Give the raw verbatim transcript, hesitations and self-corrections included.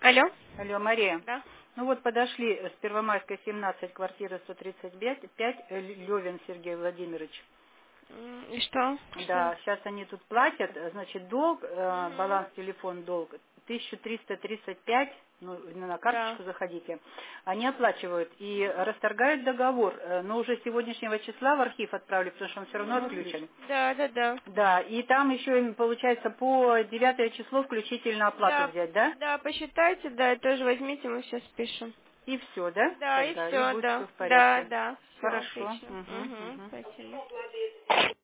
Алло. Алло, Мария. Да. Ну вот подошли с Первомайской семнадцать, квартира сто тридцать пять, э, Левин Сергей Владимирович. М, И что? Что? Да, сейчас они тут платят, э, значит, долг, э, Мгм. баланс телефон, долг тысяча триста тридцать пять, ну, на Да. карточку заходите, они оплачивают и расторгают договор, э, но уже с сегодняшнего числа в архив отправили, потому что он все равно Мгм. отключен. Да, да, да. Да, и там еще им, получается, по девятое число включительно оплату Да, взять, да? да, посчитайте, да, и тоже возьмите, мы сейчас пишем. И все, да? Да, и Тогда, и все, будет все да. в Да, порядке. да, все Хорошо. отлично. Угу, Угу, угу. спасибо.